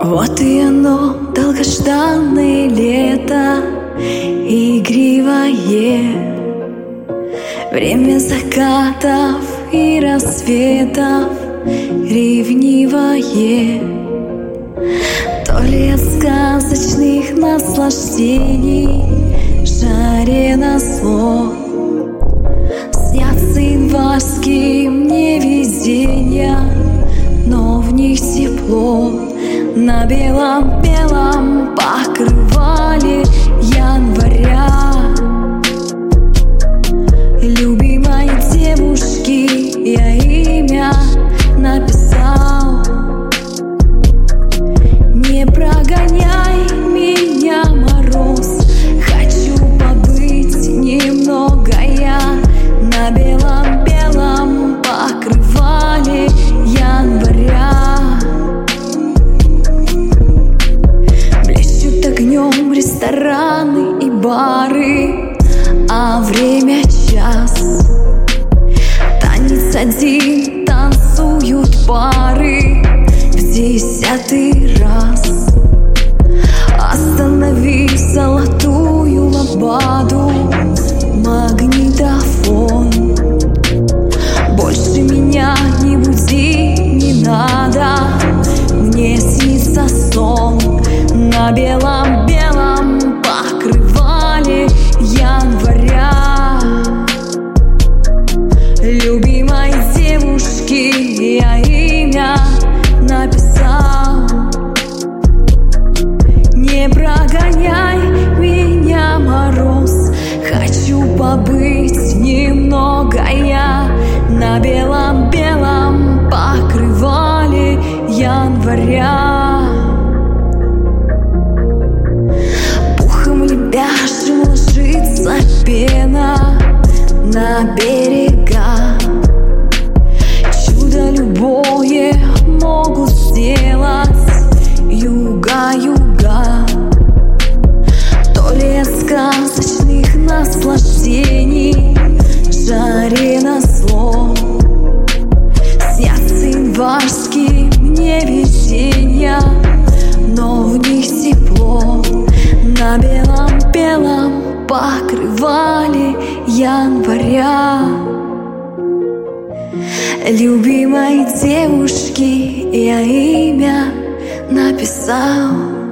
Вот и оно, долгожданное лето, игривое, время закатов и рассветов ревнивое. То ли от сказочных наслаждений жаре на зло снятся январские мне видения, но в них тепло. На белом-белом покрывале января любимой девушки я имя написал. Не прогоняй меня, мороз, хочу побыть немного я на белом-белом покрывале января. Огнем рестораны и бары, а время час. Танец один, танцуют пары в 10-й раз. Останови золотую лампаду, магнитофон. Больше меня не буди, не надо, мне снится сон. На белом-белом покрывале января любимой девушки я имя написал. Не прогоняй меня, мороз, хочу побыть немного я на белом-белом покрывале января. Лебяжьим ложится пена на берега. Чудо любое могут сделать юга-юга. То ли от сказочных наслаждений жаре на зло снятся январские мне видения, но в них тепло. На белом-белом покрывале января любимой девушки я имя написал.